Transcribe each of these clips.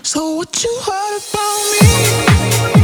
So what you heard about me?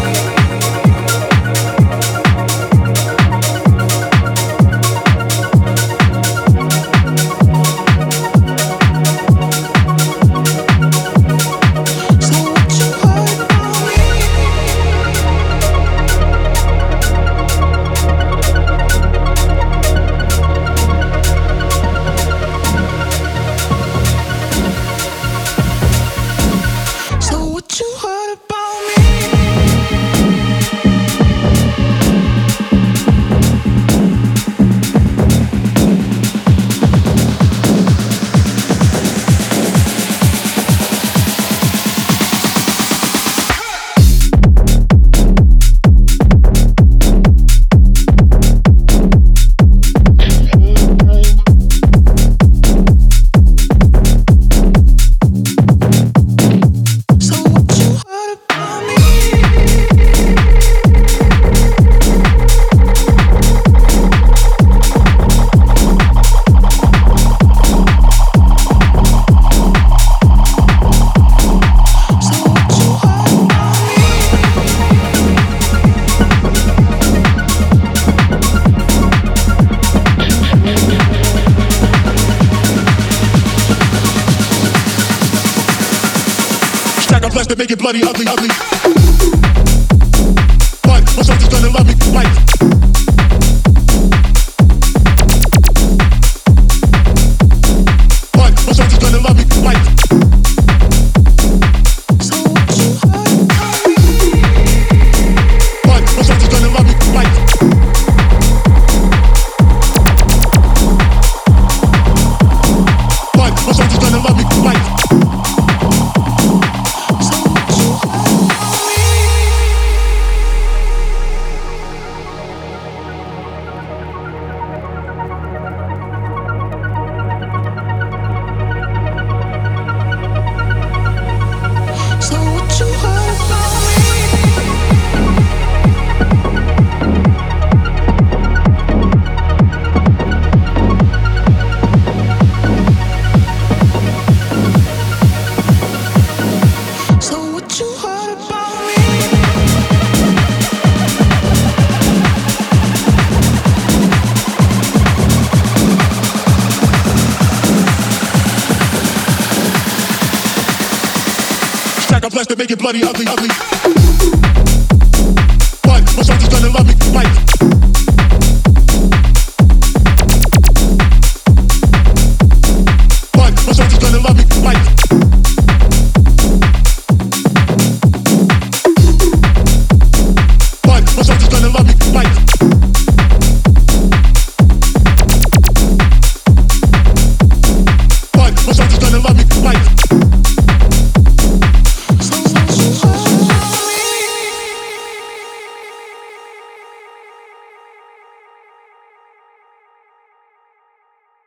To make it bloody, ugly, ugly. But my soldier's gonna love me, like. But my soldier's gonna love me, like. So what you heard about me? But my soldier's gonna love me, like. But my soldier's gonna love me, like. I'm blessed to make it bloody, ugly, ugly. But my soldier's gonna love me, like.